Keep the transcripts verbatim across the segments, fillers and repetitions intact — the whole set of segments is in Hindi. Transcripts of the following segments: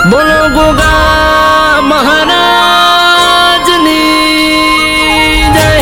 बोलो गोगा महाराज नी जय।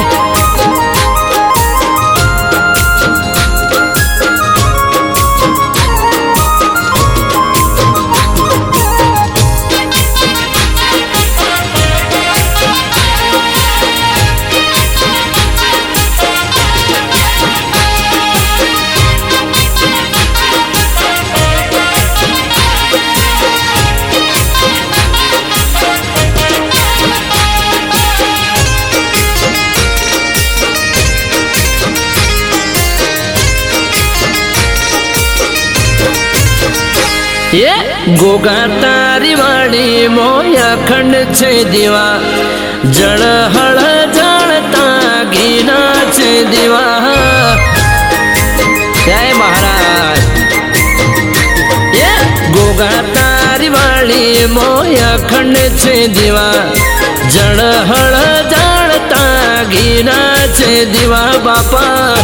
ये गोगा तारी वाड़ी मोया खंड छे दीवा जड़ हड़ जाड़ता घीना छे दीवा। जय महाराज। ये गोगा तारी वाड़ी मोया खंड छे दीवा जड़ हड़ जाड़ता घीना छे दीवा बापा।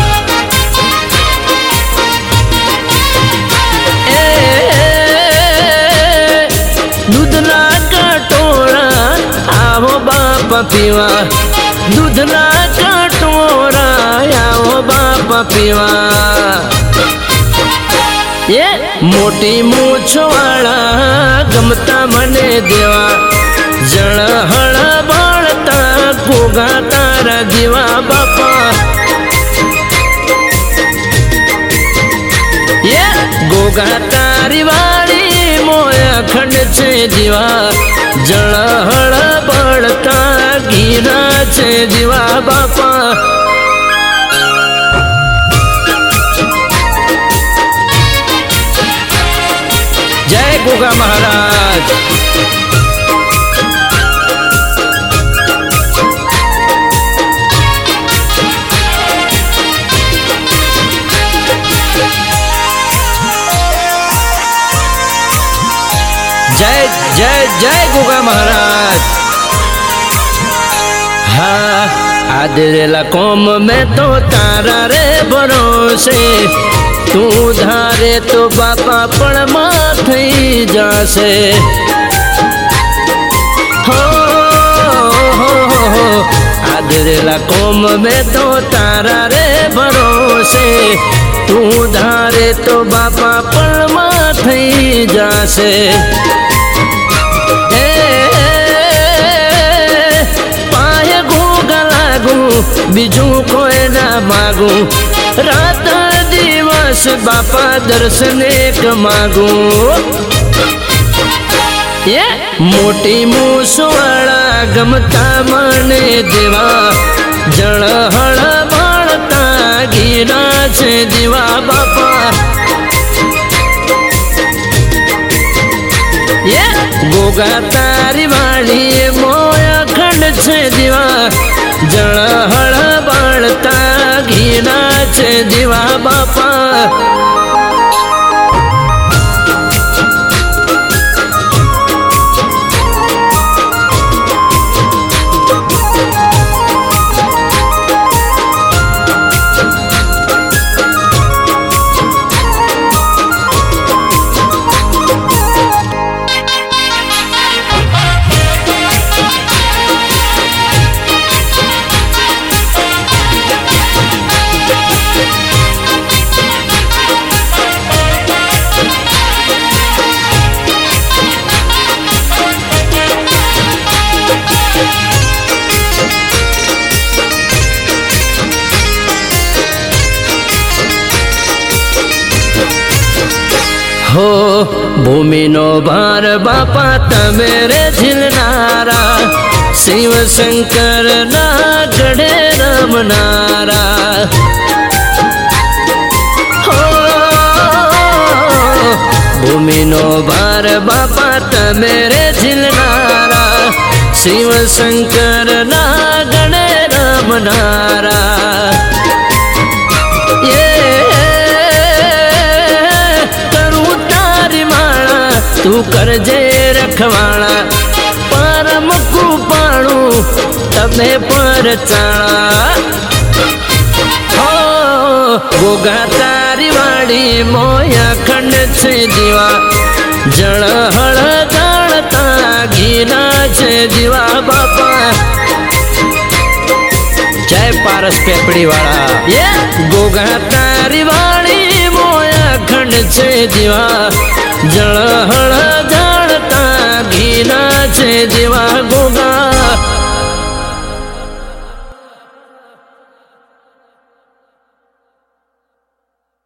दूधना कटोरा आओ बाप पीवा दूधना कटोरा आओ बाप पीवा। ये मोटी मूछ वाला गमता मने देवा जड़ हड़ बाड़ता गोगा तारा दीवा बापा। ये गोगा तारी वाली मोया खंड छे दीवा जड़ हड़ बढ़ता घीना छे दीवा बापा। जय गोगा महाराज। जय जय जय गोगा महाराज। हाँ आदरेला कौम में तो तारा रे भरोसे तू धारे तो बापा पण माथई जासे। हो हो हो हो आदरेला कौम में तो तारा रे भरोसे तू धारे तो बापा पण माथई जासे। बीजू कोई ना मागू रात दिवस बापा दर्शन एक मागू। ये मोटी मूस वाला गमता मने देवा जड़ हड़ बाड़ता घीना छे दीवा बापा। ये गोगा तारी वाली मोया खंड छे दीवा जड़ हड़ बाड़ता घीना छे दीवा बापा। हो भूमि नो भार बापा तमेरे झिलनारा शिव शंकर ना गढ़े रमनारा। हो भूमि नो भार बापा तमेरे झिलनारा शिव शंकर ना गढ़े रमनारा। तू करजे रखवाड़ा परम कुपाणु तबे पर चाणा। हो गोगा तारी वाड़ी मोया खंड छे दीवा जड़ हड़ जाड़ छे जीवा बापा। जय पारस पेपड़ी वाला ये गोगा तारी वाली मोया खंड छे जीवा जल हल